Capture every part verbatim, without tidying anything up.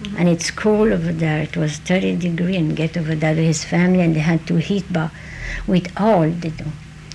Mm-hmm. And it's cold over there. It was thirty degree and get over there with his family, and they had to heat bar with all they do.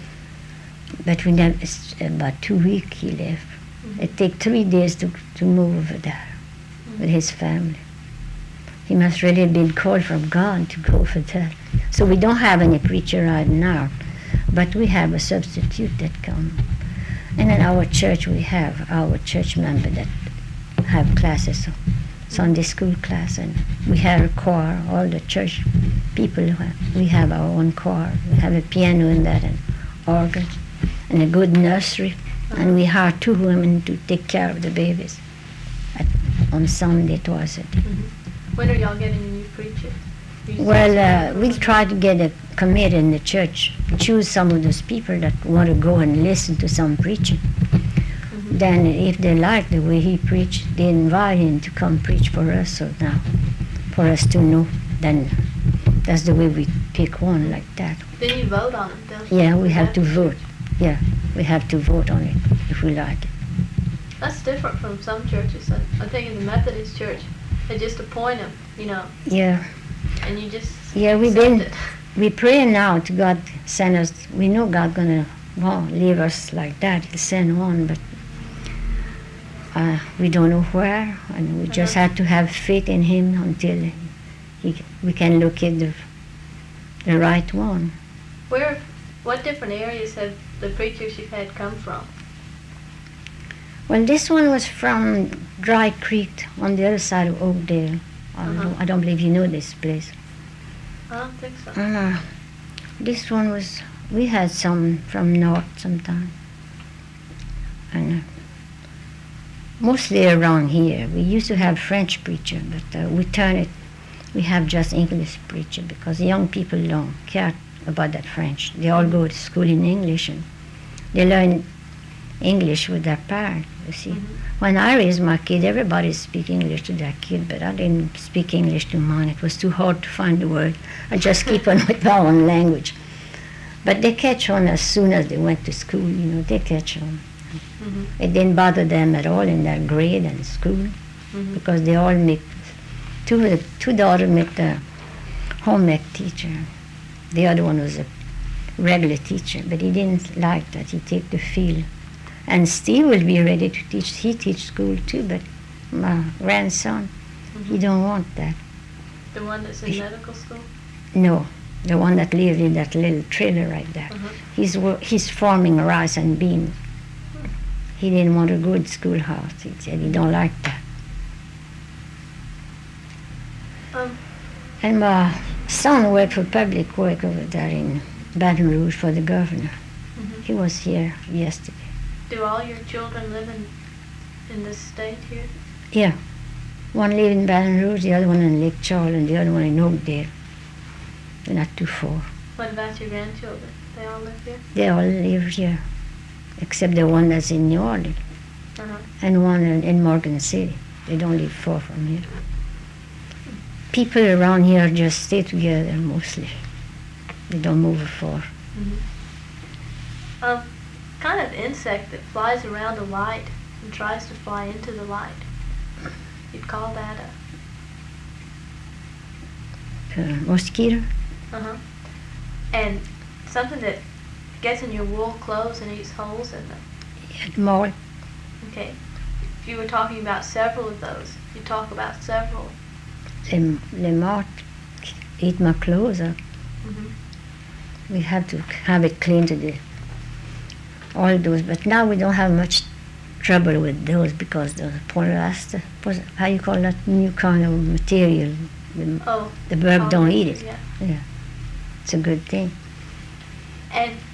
But we never, about two weeks he left. Mm-hmm. It take three days to, to move over there Mm-hmm. with his family. He must really have been called from God to go over there. So we don't have any preacher right now, but we have a substitute that come. And in our church we have our church member that have classes, Sunday school class, and we have a choir, all the church people, have, we have our own choir. We have a piano in that and organ and a good nursery, and we hire two women to take care of the babies at, on Sunday twice a day. Mm-hmm. When are y'all getting a new preacher? Well, uh, we'll try to get a committee in the church, choose some of those people that want to go and listen to some preaching. Mm-hmm. Then if they like the way he preached, they invite him to come preach for us. So now, for us to know, then that's the way we pick one like that. Then you vote on it, don't you? Yeah, we have to That's- vote. Yeah, we have to vote on it if we like it. That's different from some churches. I, I think in the Methodist church, they just appoint them, you know, Yeah, and you just yeah, we've accept been, it. we pray now to God send us. We know God gonna won't leave us like that. He'll send one, but uh, we don't know where, and we just Uh-huh. have to have faith in Him until he, we can look at the the right one. Where, what different areas have the preachers you've had come from? Well, this one was from Dry Creek on the other side of Oakdale. I don't, Uh-huh. I don't believe you know this place. I don't think so. Uh, this one was, we had some from north sometime. And uh, mostly around here. We used to have French preacher, but uh, we turn it, we have just English preacher because young people don't care about that French. They all go to school in English and they learn English with their parents, you see. Mhm. When I raised my kid, everybody speak English to their kid, but I didn't speak English to mine. It was too hard to find the word. I just keep on with my own language. But they catch on as soon as they went to school, you know, they catch on. Mhm. It didn't bother them at all in their grade and school Mhm. because they all make, two, of the- two daughters met the home ec teacher. The other one was a regular teacher, but he didn't like that. He take the field. And Steve will be ready to teach. He teach school too, but my grandson, he Mhm. don't want that. The one that's in He- medical school? No, the one that lived in that little trailer right there. Uh-huh. He's wo- he's farming rice and beans. He didn't want a good schoolhouse. He said he don't like that. Um, And my son worked for public work over there in Baton Rouge for the governor. mhm. He was here yesterday. Do all your children live in, in this state here? Yeah. One live in Baton Rouge, the other one in Lake Charles, and the other one in Oakdale. They're not too far. What about your grandchildren? They all live here? They all live here, except the one that's in New Orleans Uh-huh. and one in, in Morgan City. They don't live far from here. People around here just stay together mostly. They don't move far. Mm-hmm. Um, kind of insect that flies around a light and tries to fly into the light. You'd call that a... Uh, mosquito? Uh-huh. And something that gets in your wool clothes and eats holes in them. At mall. Okay. If you were talking about several of those, you talk about several. The, the moth eat my clothes up. Mm-hmm. We have to have it clean to the all those, but now we don't have much trouble with those because the polyester, pos- how you call that new kind of material, the, Oh. the bird don't eat it. Yeah. Yeah, it's a good thing. And